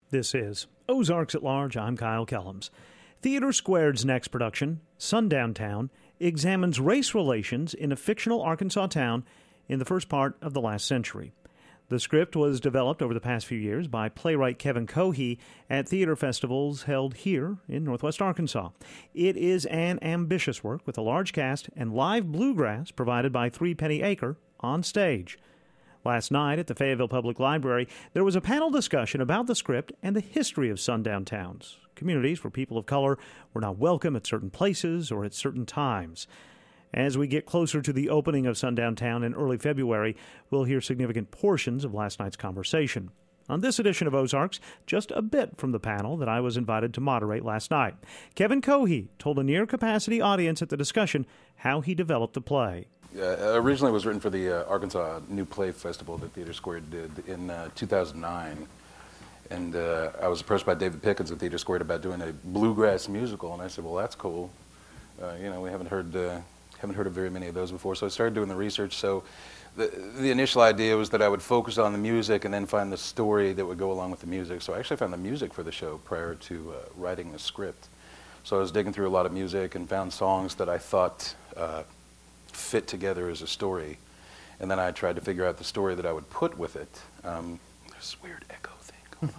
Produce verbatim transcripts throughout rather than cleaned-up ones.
This is Ozarks at Large. I'm Kyle Kellums. Theater Squared's next production, Sundown Town, examines race relations in a fictional Arkansas town in the first part of the last century. The script was developed over the past few years by playwright Kevin Cohee at theater festivals held here in Northwest Arkansas. It is an ambitious work with a large cast and live bluegrass provided by Three Penny Acre on stage. Last night at the Fayetteville Public Library, there was a panel discussion about the script and the history of sundown towns, communities where people of color were not welcome at certain places or at certain times. As we get closer to the opening of Sundown Town in early February, we'll hear significant portions of last night's conversation. On this edition of Ozarks, just a bit from the panel that I was invited to moderate last night. Kevin Cohee told a near-capacity audience at the discussion how he developed the play. Uh, originally it was written for the uh, Arkansas New Play Festival that Theater Squared did in uh, two thousand nine. And uh, I was approached by David Pickens at Theater Squared about doing a bluegrass musical, and I said, well, that's cool. Uh, you know, we haven't heard uh, haven't heard of very many of those before, so I started doing the research. So the, the initial idea was that I would focus on the music and then find the story that would go along with the music. So I actually found the music for the show prior to uh, writing the script. So I was digging through a lot of music and found songs that I thought uh, fit together as a story, and then I tried to figure out the story that I would put with it. Um, there's this weird echo thing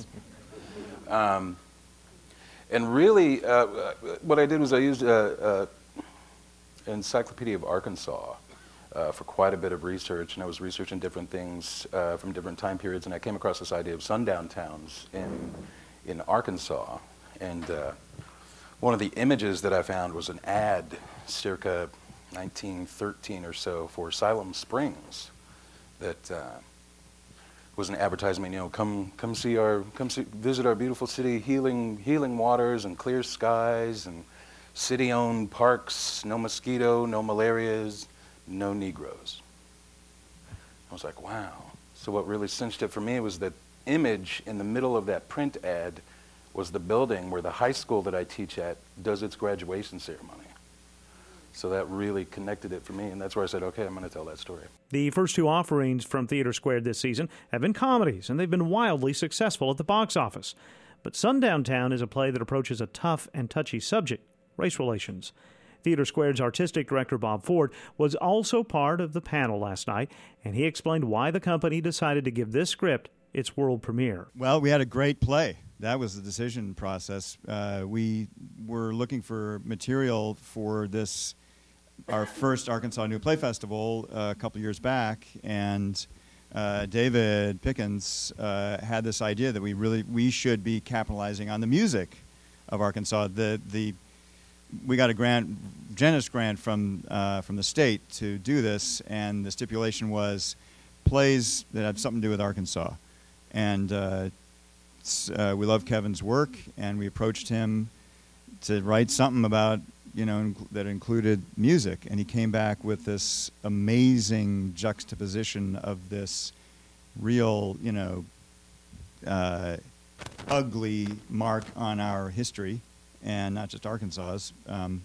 going on. um, and really, uh, what I did was I used uh, uh, Encyclopedia of Arkansas uh, for quite a bit of research, and I was researching different things uh, from different time periods, and I came across this idea of sundown towns in in Arkansas. And uh, one of the images that I found was an ad circa nineteen thirteen or so for Siloam Springs that uh, was an advertisement, you know, come come see our, come see, visit our beautiful city, healing healing waters and clear skies and city-owned parks, no mosquito, no malarias, no Negroes. I was like, wow. So what really cinched it for me was that image in the middle of that print ad was the building where the high school that I teach at does its graduation ceremony. So that really connected it for me, and that's where I said, okay, I'm going to tell that story. The first two offerings from Theater Squared this season have been comedies, and they've been wildly successful at the box office. But Sundown Town is a play that approaches a tough and touchy subject, race relations. Theater Squared's artistic director, Bob Ford, was also part of the panel last night, and he explained why the company decided to give this script its world premiere. Well, we had a great play. That was the decision process. Uh, we were looking for material for this, our first Arkansas New Play Festival uh, a couple years back, and uh, David Pickens uh, had this idea that we really we should be capitalizing on the music of Arkansas. The the we got a grant, generous grant from uh, from the state to do this, and the stipulation was plays that have something to do with Arkansas, and. Uh, Uh, we love Kevin's work, and we approached him to write something about, you know, inc- that included music. And he came back with this amazing juxtaposition of this real, you know, uh, ugly mark on our history, and not just Arkansas's, um,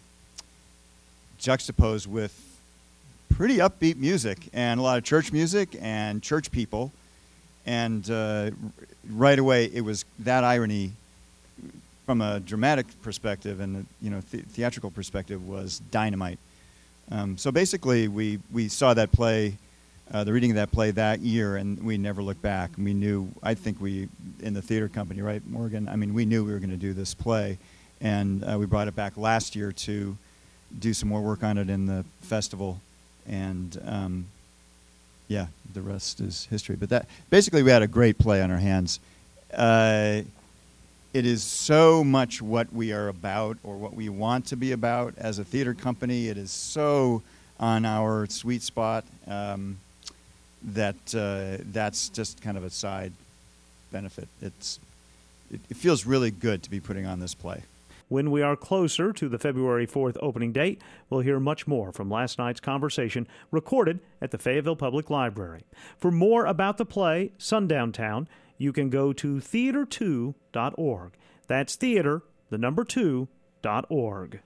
juxtaposed with pretty upbeat music and a lot of church music and church people. And uh, right away, it was that irony from a dramatic perspective and a, you know the- theatrical perspective was dynamite. Um, so basically, we, we saw that play, uh, the reading of that play that year, and we never looked back. We knew, I think we, in the theater company, right, Morgan? I mean, we knew we were going to do this play, and uh, we brought it back last year to do some more work on it in the festival, and. Um, Yeah, the rest is history. But that basically, we had a great play on our hands. Uh, it is so much what we are about, or what we want to be about as a theater company. It is so on our sweet spot um, that uh, that's just kind of a side benefit. It's it, it feels really good to be putting on this play. When we are closer to the February fourth opening date, we'll hear much more from last night's conversation recorded at the Fayetteville Public Library. For more about the play, Sundown Town, you can go to theater two dot org. That's theater, the number two, dot org.